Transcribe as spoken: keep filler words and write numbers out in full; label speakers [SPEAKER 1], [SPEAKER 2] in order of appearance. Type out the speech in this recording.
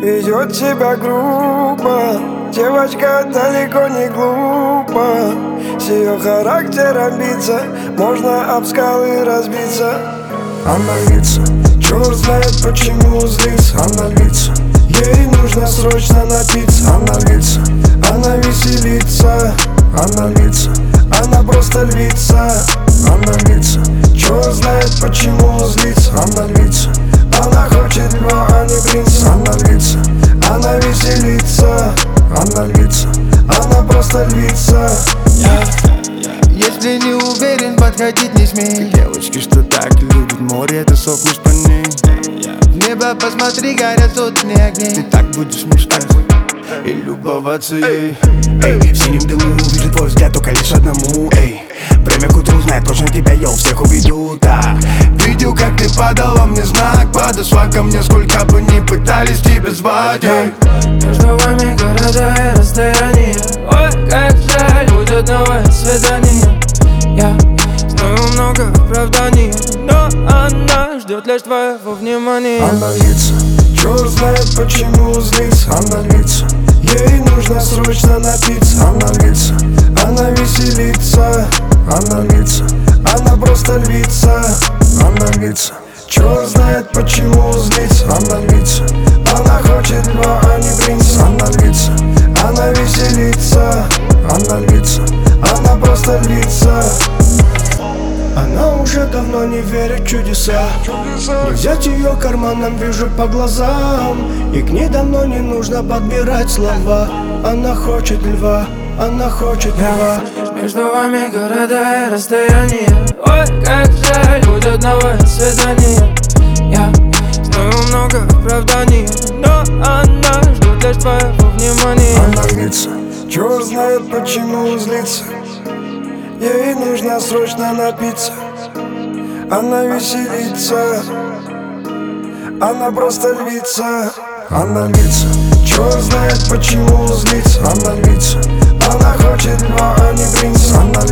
[SPEAKER 1] ведет себя грубо. Девочка далеко не глупа, с ее характером биться можно об скалы разбиться. Она льется, черт знает почему злится. Она льется, ей нужно срочно напиться. Она льется, она веселится. Она льется, она просто львица. Она льется, черт знает почему злится. Она льется, она хочет льва, а не принца. Она льется, она веселится. Она льется, она просто львица.
[SPEAKER 2] Если не уверен, подходить не смей.
[SPEAKER 3] Девочки, что так любят море, ты сохнешь по ней.
[SPEAKER 2] В небо посмотри, горят сотни огней.
[SPEAKER 3] Ты так будешь мечтать и любоваться ей. Эй, в синем дыму увижу твой взгляд только лишь одному. Эй, время к утру знает точно тебя, я у всех уведу. Да, видел, как ты подала мне знак, подошла ко мне, сколько бы ни пытались тебя звать. Эй,
[SPEAKER 4] между вами города и расстояние. Ой, как жаль, будет новое свидание. Я знаю много оправданий, но она ждет лишь твоего внимания.
[SPEAKER 1] Она льется, черт знает почему злится. Она льется, ей нужно срочно напиться. Она льется, она веселится. Она льется, она просто львица. Она льется, черт знает почему злится. Она льется, она хочет льва, а не принца. Она льется, она веселится. Она льется, она просто львица. Она уже давно не верит в чудеса. Не взять ее карманом, вижу по глазам. И к ней давно не нужно подбирать слова. Она хочет льва, она хочет льва.
[SPEAKER 4] Между вами города и расстояние. Ой, как жаль, будет новое свидание. Я знаю много оправданий, но она ждет лишь твоего внимания.
[SPEAKER 1] Она льется, черт знает почему злится. Ей нужно срочно напиться. Она веселится. Она просто львица. Она льется, черт знает почему злится. Она льется, она хочет льва, а не принца. Она